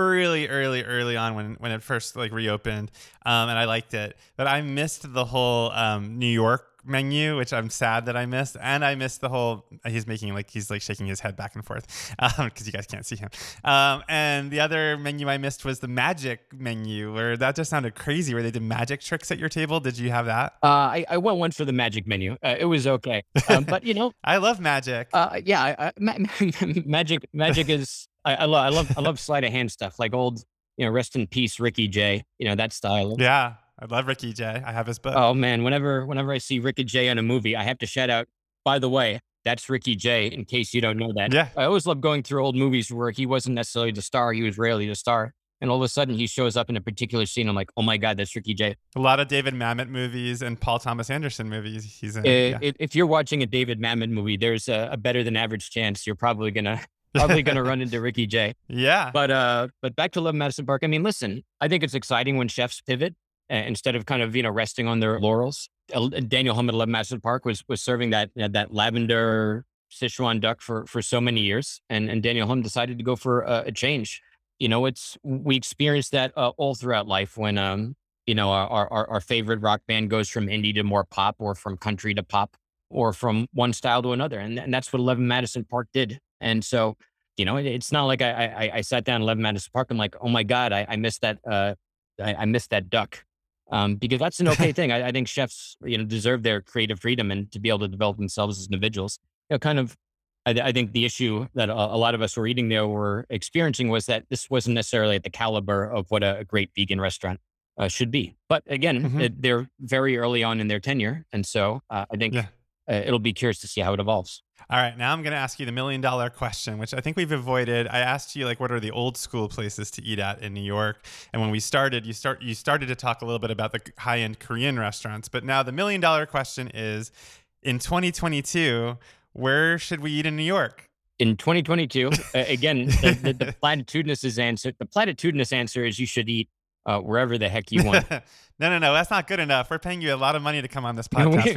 early on when it first like reopened, and I liked it. But I missed the whole New York menu, which I'm sad that I missed, and I missed the whole. He's like shaking his head back and forth because you guys can't see him. And the other menu I missed was the magic menu, where that just sounded crazy, where they did magic tricks at your table. Did you have that? I went once for the magic menu. It was okay, but I love magic. yeah, magic is I love sleight of hand stuff like old rest in peace Ricky Jay, that style. Yeah. I love Ricky Jay. I have his book. Oh man, whenever I see Ricky Jay in a movie, I have to shout out, by the way, that's Ricky Jay, in case you don't know that. Yeah. I always love going through old movies where he wasn't necessarily the star, he was rarely the star. And all of a sudden he shows up in a particular scene. I'm like, oh my God, that's Ricky Jay. A lot of David Mamet movies and Paul Thomas Anderson movies he's in. Yeah. If you're watching a David Mamet movie, there's a better than average chance you're probably gonna run into Ricky Jay. Yeah. But back to Love Madison Park. I mean, listen, I think it's exciting when chefs pivot instead of kind of resting on their laurels. Daniel Hum at Love Madison Park was serving that lavender Sichuan duck for so many years, and Daniel Hum decided to go for a change. We experience that all throughout life when our favorite rock band goes from indie to more pop, or from country to pop, or from one style to another, and that's what 11 Madison Park did. And so, it's not like I sat down in 11 Madison Park. I'm like, oh my God, I missed that. I missed that duck. Because that's an okay thing. I think chefs, deserve their creative freedom and to be able to develop themselves as individuals. Kind of, I think the issue that a lot of us who were eating there were experiencing was that this wasn't necessarily at the caliber of what a great vegan restaurant should be. But again, they're very early on in their tenure. And so I think it'll be curious to see how it evolves. All right, now I'm going to ask you the $1 million question, which I think we've avoided. I asked you, like, what are the old school places to eat at in New York? And when we started, you started to talk a little bit about the high-end Korean restaurants. But now the $1 million question is, in 2022, where should we eat in New York? In 2022, again, the platitudinous answer is you should eat wherever the heck you want. No, that's not good enough. We're paying you a lot of money to come on this podcast.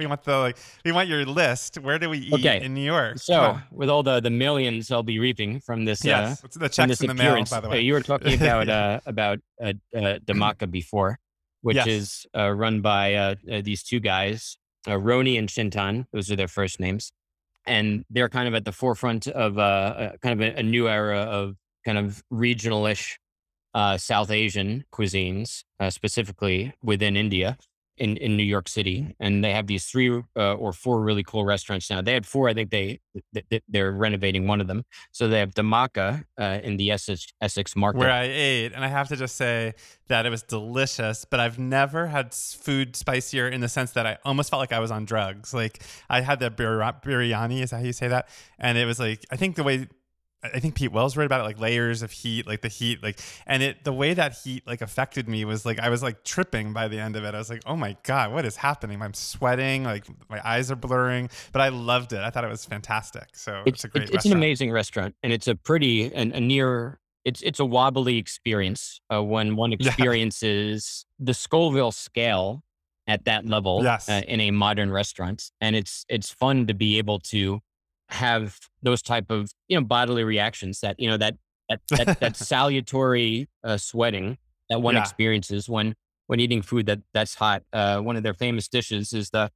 We want your list. Where do we eat in New York? So, with all the millions I'll be reaping from this, yes, the checks in the mail, by the way. You were talking about Damaka before, which is run by these two guys, Roni and Shintan. Those are their first names, and they're kind of at the forefront of kind of a new era of kind of regional-ish South Asian cuisines, specifically within India, in New York City. And they have these 3 or 4 really cool restaurants now. They had 4. I think they're renovating one of them. So they have Damaka in the Essex market, where I ate, and I have to just say that it was delicious. But I've never had food spicier, in the sense that I almost felt like I was on drugs. Like, I had the biryani, is that how you say that? And it was like, I think Pete Wells wrote about it, like layers of heat, like the heat, like, and the way that heat like affected me was like, I was like tripping by the end of it. I was like, oh my God, what is happening? I'm sweating, like my eyes are blurring, but I loved it. I thought it was fantastic. So it's a great restaurant. It's an amazing restaurant, and it's a pretty and a near, it's a wobbly experience when one experiences the Scoville scale at that level in a modern restaurant. And it's fun to be able to have those type of bodily reactions that that salutary sweating that one experiences when eating food that's hot. One of their famous dishes is the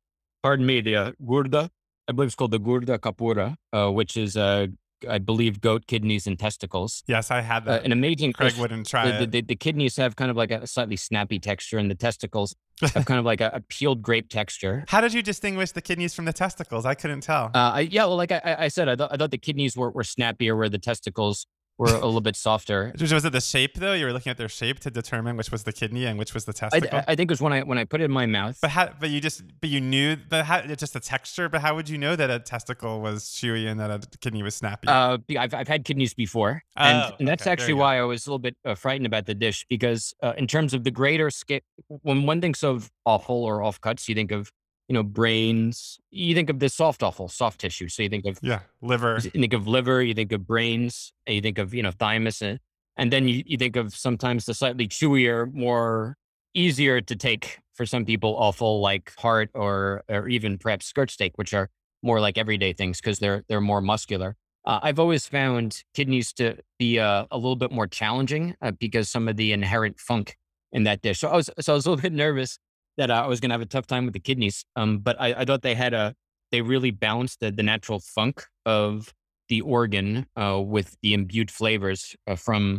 gurda. I believe it's called the gurda kapura, which is I believe goat kidneys and testicles. Yes, I had that. An amazing Craig dish. wouldn't try it. The kidneys have kind of like a slightly snappy texture, and the testicles have kind of like a peeled grape texture. How did you distinguish the kidneys from the testicles? I couldn't tell. Well, like I said, I thought the kidneys were snappier, where the testicles were a little bit softer. Was it the shape though? You were looking at their shape to determine which was the kidney and which was the testicle? I think it was when I put it in my mouth. But you knew just the texture. But how would you know that a testicle was chewy and that a kidney was snappy? I've had kidneys before, and that's actually why I was a little bit frightened about the dish, because in terms of the greater scale, when one thinks of offal or offcuts, you think of brains. You think of the soft offal, soft tissue. So you think of liver. You think of liver. You think of brains. And you think of thymus, and then you think of sometimes the slightly chewier, more easier to take for some people offal, like heart or even perhaps skirt steak, which are more like everyday things because they're more muscular. I've always found kidneys to be a little bit more challenging because some of the inherent funk in that dish. So I was a little bit nervous that I was going to have a tough time with the kidneys. But I thought they really balanced the natural funk of the organ with the imbued flavors from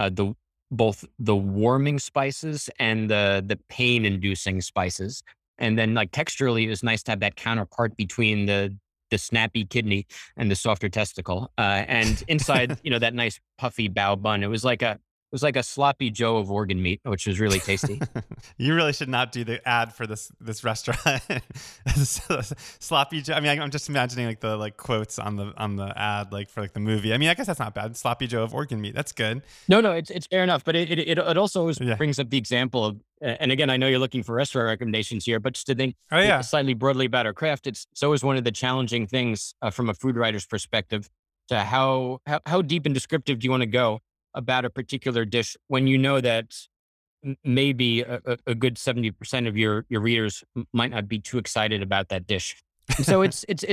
both the warming spices and the pain inducing spices. And then like texturally, it was nice to have that counterpart between the snappy kidney and the softer testicle. And inside, that nice puffy bao bun, it was like was like a sloppy Joe of organ meat, which was really tasty. You really should not do the ad for this restaurant. Sloppy Joe. I mean, I'm just imagining like the quotes on the ad, like for like the movie. I mean, I guess that's not bad. Sloppy Joe of organ meat. That's good. No, no, it's fair enough, but it also always Yeah. brings up the example of, and again, I know you're looking for restaurant recommendations here, but just to think Oh yeah. slightly broadly about our craft, it's always one of the challenging things from a food writer's perspective to how deep and descriptive do you want to go about a particular dish when you know that maybe a good 70% of your readers might not be too excited about that dish. And so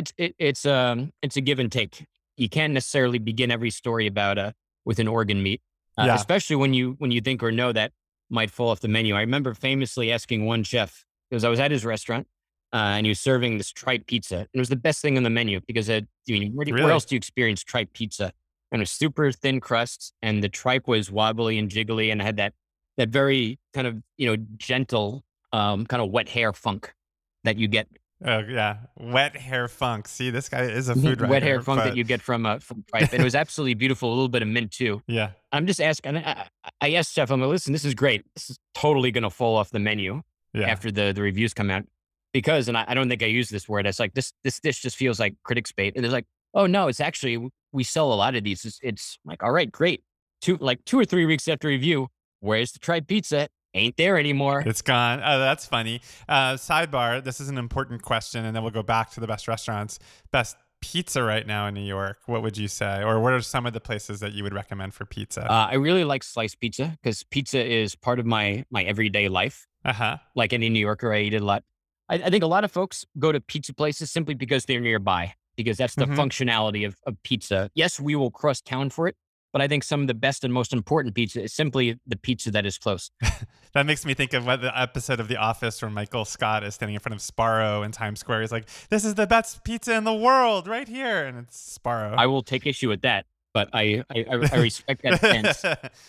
it's a give and take. You can't necessarily begin every story about with an organ meat, Yeah. especially when you think or know that might fall off the menu. I remember famously asking one chef because I was at his restaurant and he was serving this tripe pizza. And it was the best thing on the menu because where Really. else do you experience tripe pizza? And it was super thin crust, and the tripe was wobbly and jiggly, and had that very kind of gentle kind of wet hair funk that you get. Oh yeah. Wet hair funk. See, this guy is a food Wet hair writer, funk that but you get from tripe, and it was absolutely beautiful. A little bit of mint too. yeah. I'm just asking. I asked Chef, I'm like, listen, this is great. This is totally going to fall off the menu Yeah. after the reviews come out because, and I don't think I use this word. It's like this dish just feels like critics bait, and they're like, oh no, it's actually we sell a lot of these. It's like, all right, great. 2 or 3 weeks after review, where's the tripe pizza? Ain't there anymore. It's gone. Oh, that's funny. Sidebar. This is an important question, and then we'll go back to the best restaurants. Best pizza right now in New York. What would you say, or what are some of the places that you would recommend for pizza? I really like sliced pizza because pizza is part of my everyday life. Uh huh. Like any New Yorker, I eat it a lot. I think a lot of folks go to pizza places simply because they're nearby, because that's the Hmm. functionality of pizza. Yes, we will cross town for it, but I think some of the best and most important pizza is simply the pizza that is close. That makes me think of what the episode of The Office where Michael Scott is standing in front of Sparrow in Times Square. He's like, "This is the best pizza in the world, right here," and it's Sparrow. I will take issue with that, but I respect that stance.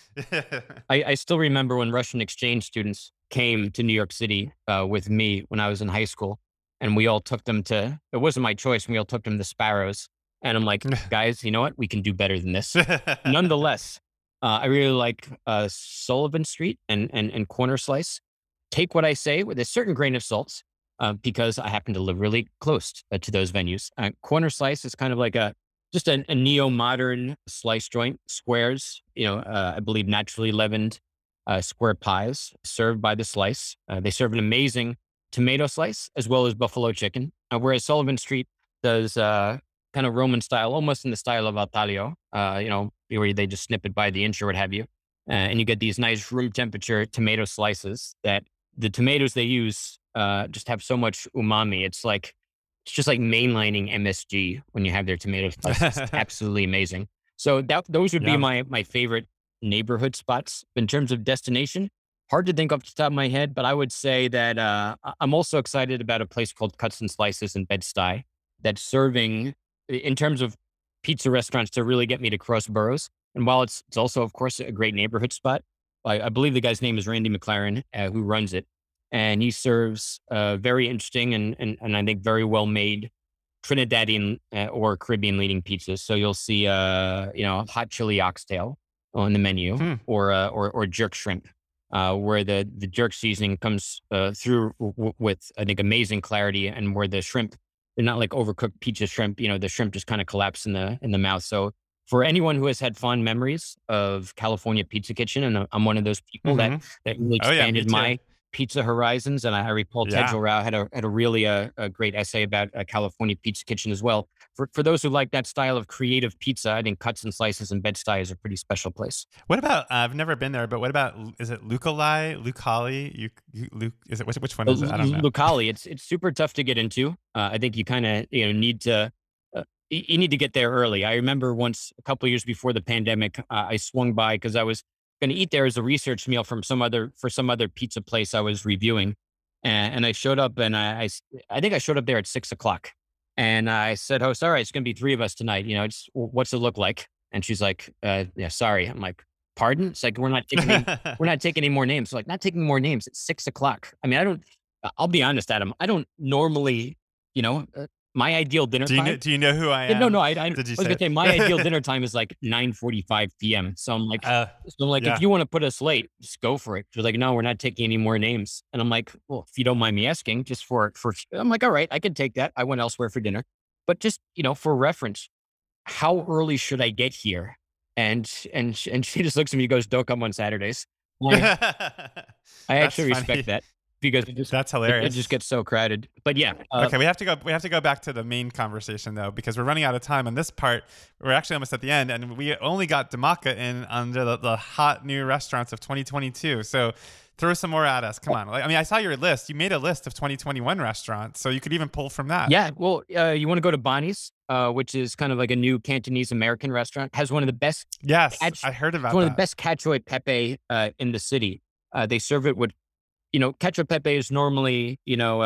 I still remember when Russian exchange students came to New York City with me when I was in high school, and we all took them to. It wasn't my choice. We all took them to Sparrows, and I'm like, guys, you know what? We can do better than this. Nonetheless, I really like Sullivan Street and Corner Slice. Take what I say with a certain grain of salt, because I happen to live really close to those venues. Corner Slice is kind of like just a neo-modern slice joint, squares, I believe naturally leavened square pies served by the slice. They serve an amazing tomato slice as well as buffalo chicken, whereas Sullivan Street does kind of Roman style, almost in the style of Al Taglio, where they just snip it by the inch or what have you. And you get these nice room temperature tomato slices that the tomatoes they use just have so much umami. It's just like mainlining MSG when you have their tomato slices. It's absolutely amazing. So those would be Yum. my favorite neighborhood spots in terms of destination. Hard to think off the top of my head, but I would say that I'm also excited about a place called Cuts and Slices in Bed-Stuy that's serving in terms of pizza restaurants to really get me to cross boroughs. And while it's also, of course, a great neighborhood spot, I believe the guy's name is Randy McLaren, who runs it, and he serves very interesting and I think very well made Trinidadian or Caribbean leading pizzas. So you'll see, hot chili oxtail on the menu, Hmm. or jerk shrimp, where the jerk seasoning comes through with I think amazing clarity, and where the shrimp they're not like overcooked pizza shrimp. The shrimp just kind of collapse in the mouth. So for anyone who has had fond memories of California Pizza Kitchen, and I'm one of those people that Hmm. that really Oh yeah, me expanded too. my pizza horizons. And I recall Ted Yeah. Rao had a really a great essay about California Pizza Kitchen as well. For those who like that style of creative pizza, I think Cuts and Slices in Bed-Stuy is a pretty special place. What about? I've never been there, but what about? Is it Lucali? Lucali? Luke? Is it which one is it? I don't know. Lucali, it's super tough to get into. I think you kind of need to you need to get there early. I remember once a couple of years before the pandemic, I swung by because I was going to eat there as a research meal for some other pizza place I was reviewing, and I showed up and I think I showed up there at 6 o'clock, and I said, "Oh, sorry, it's going to be three of us tonight. What's it look like?" And she's like, "Yeah, sorry." I'm like, "Pardon?" It's like we're not taking any more names. Like, not taking more names. It's 6 o'clock. I mean, I don't. I'll be honest, Adam. I don't normally, my ideal dinner Do you know time. do you know who I Yeah, no, am? no, I Did you was gonna say say my ideal it? dinner time is like 9:45 PM. Uh, If yeah. you want to put us late, just go for it. She's like, no, we're not taking any more names. And I'm like, well, if you don't mind me asking, just I'm like, all right, I can take that. I went elsewhere for dinner, but just for reference, how early should I get here? And she just looks at me and goes, don't come on Saturdays. I That's actually respect funny. that because That's it just hilarious. gets so crowded. But yeah, Okay, we have to go back to the main conversation though, because we're running out of time on this part. We're actually almost at the end, and we only got Damaka in under the hot new restaurants of 2022. So throw some more at us. Come on. Like, I mean, I saw your list. You made a list of 2021 restaurants, so you could even pull from that. yeah. Well, you want to go to Bonnie's, which is kind of like a new Cantonese American restaurant, has one of the best Yes, catch, I heard it's about one of the that. best cacio e pepe in the city. They serve it with, cacio e pepe is normally,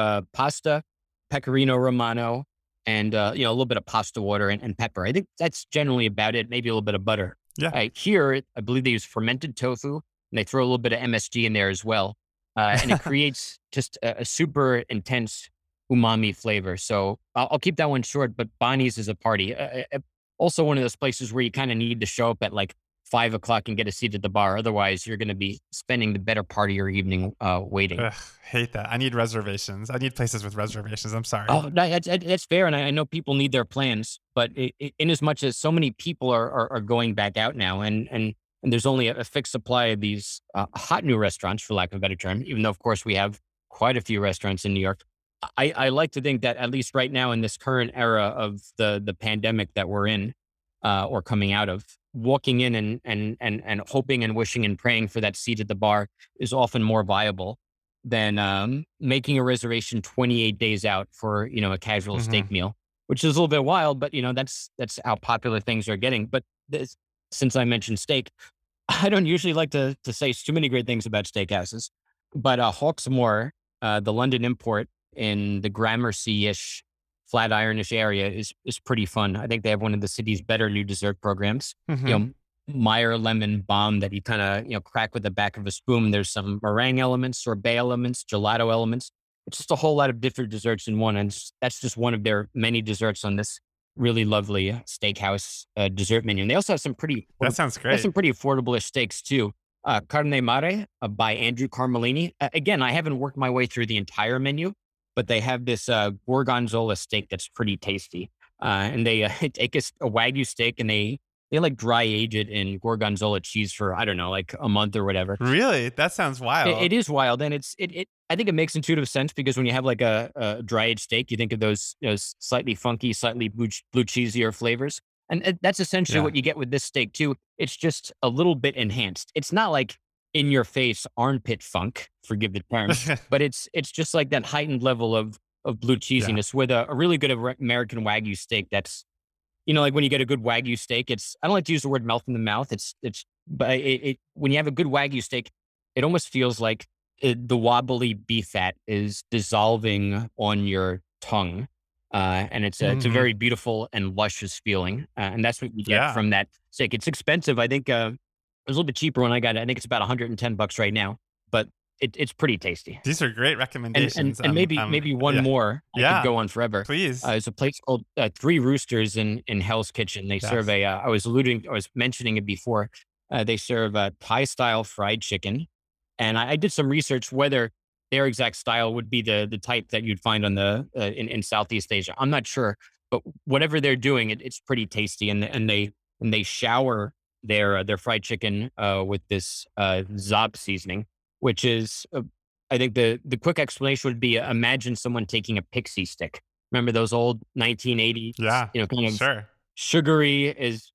pasta, pecorino romano, and a little bit of pasta water and pepper. I think that's generally about it. Maybe a little bit of butter. Yeah. Here, I believe they use fermented tofu, and they throw a little bit of MSG in there as well, and it creates just a super intense umami flavor. So I'll keep that one short. But Bonnie's is a party. Also, one of those places where you kind of need to show up at like 5 o'clock and get a seat at the bar. Otherwise, you're going to be spending the better part of your evening waiting. Ugh, hate that. I need reservations. I need places with reservations. I'm sorry. Oh, no, that's fair, and I know people need their plans, but in as much as so many people are going back out now, and there's only a fixed supply of these hot new restaurants, for lack of a better term, even though of course we have quite a few restaurants in New York. I like to think that at least right now in this current era of the pandemic that we're in, or coming out of, walking in and hoping and wishing and praying for that seat at the bar is often more viable than making a reservation 28 days out for a casual Hmm. steak meal, which is a little bit wild, but that's how popular things are getting. But since I mentioned steak, I don't usually like to say too many great things about steakhouses, but Hawksmoor, the London import in the Gramercy-ish, Flatironish area is pretty fun. I think they have one of the city's better new dessert programs. You Hmm. know, Meyer lemon bomb that you kind of crack with the back of a spoon. There's some meringue elements, sorbet elements, gelato elements. It's just a whole lot of different desserts in one, and that's just one of their many desserts on this really lovely steakhouse dessert menu. And they also have some That sounds they have great. some pretty affordable-ish steaks too. Carne Mare by Andrew Carmelini. Again, I haven't worked my way through the entire menu, but they have this gorgonzola steak that's pretty tasty. And they take a Wagyu steak and they like dry age it in gorgonzola cheese for I don't know, like a month or whatever. Really? That sounds wild. It is wild, and it. I think it makes intuitive sense because when you have like a dry aged steak, you think of those slightly funky, slightly blue cheesier flavors, and that's essentially Yeah. what you get with this steak too. It's just a little bit enhanced. It's not like in your face armpit funk, forgive the term, but it's just like that heightened level of blue Yeah. cheesiness with a really good American Wagyu steak. That's like when you get a good Wagyu steak, I don't like to use the word melt in the mouth. But when you have a good Wagyu steak, it almost feels like the wobbly beef fat is dissolving on your tongue. And it's a Hmm. very beautiful and luscious feeling. And that's what you get Yeah. from that steak. It's expensive. I think, it was a little bit cheaper when I got it. I think it's about $110 right now, but it's pretty tasty. These are great And recommendations. maybe one Yeah. more. I could Yeah. go on forever. Please. There's a place called Three Roosters in Hell's Kitchen. They serve Yes. I was mentioning it before. They serve Thai style fried chicken, and I did some research whether their exact style would be the type that you'd find on in Southeast Asia. I'm not sure, but whatever they're doing, it's pretty tasty, and they shower their fried chicken with this zob seasoning, which is I think the quick explanation would be imagine someone taking a pixie stick. Remember those old 1980s, Yeah. kind of Sure. sugary is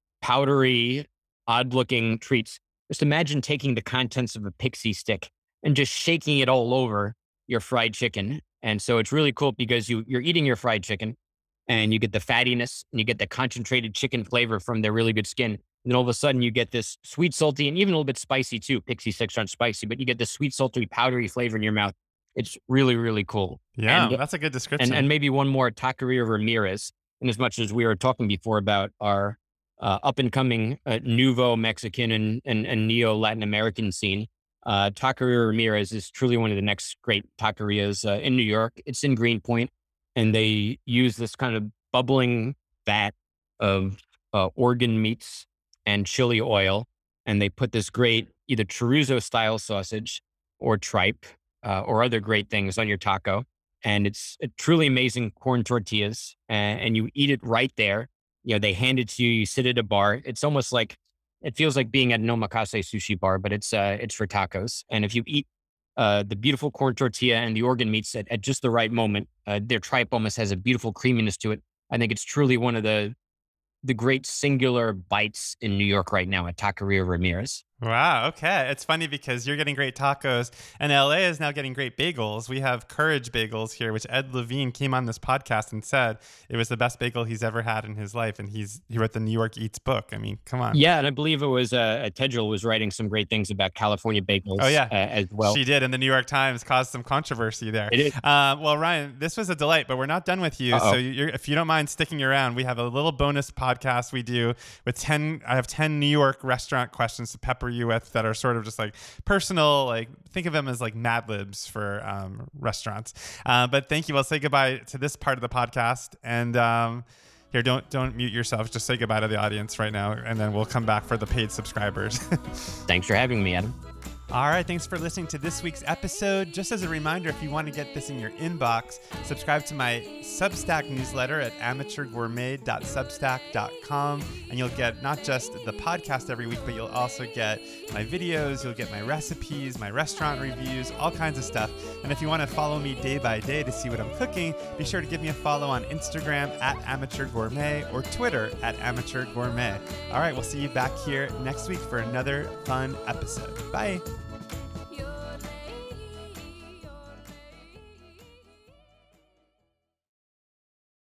powdery, odd looking treats. Just imagine taking the contents of a pixie stick and just shaking it all over your fried chicken. And so it's really cool because you're eating your fried chicken and you get the fattiness and you get the concentrated chicken flavor from their really good skin. And then all of a sudden you get this sweet, salty, and even a little bit spicy too. Pixie sticks aren't spicy, but you get this sweet, salty, powdery flavor in your mouth. It's really, really cool. Yeah. And That's a good and description. maybe one more, Taqueria Ramirez. And as much as we were talking before about our up and coming Nuevo Mexican and Neo Latin American scene, Taqueria Ramirez is truly one of the next great taquerias in New York. It's in Greenpoint, and they use this kind of bubbling vat of organ meats and chili oil, and they put this great either chorizo style sausage or tripe or other great things on your taco. And it's a truly amazing corn tortillas, and you eat it right there. They hand it to you. You sit at a bar. It's almost like it feels like being at an omakase sushi bar, but it's for tacos. And if you eat the beautiful corn tortilla and the organ meats at just the right moment, their tripe almost has a beautiful creaminess to it. I think it's truly one of the great singular bites in New York right now at Taqueria Ramirez. Wow. Okay. It's funny because you're getting great tacos and LA is now getting great bagels. We have Courage Bagels here, which Ed Levine came on this podcast and said it was the best bagel he's ever had in his life. And he wrote the New York Eats book. I mean, come on. Yeah. And I believe it was Tedral was writing some great things about California bagels as well. She did. And the New York Times caused some controversy there. It did. Well, Ryan, this was a delight, but we're not done with you. Uh-oh. So if you don't mind sticking around, we have a little bonus podcast we do with I have 10 New York restaurant questions to pepper you with that are sort of just like personal, like think of them as like Mad Libs for restaurants. But thank you. I'll say goodbye to this part of the podcast. And here, don't mute yourself. Just say goodbye to the audience right now. And then we'll come back for the paid subscribers. Thanks for having me, Adam. All right, thanks for listening to this week's episode. Just as a reminder, if you want to get this in your inbox, subscribe to my Substack newsletter at amateurgourmet.substack.com, and you'll get not just the podcast every week, but you'll also get my videos, you'll get my recipes, my restaurant reviews, all kinds of stuff. And if you want to follow me day by day to see what I'm cooking, be sure to give me a follow on Instagram at amateurgourmet or Twitter at amateurgourmet. All right, we'll see you back here next week for another fun episode. Bye.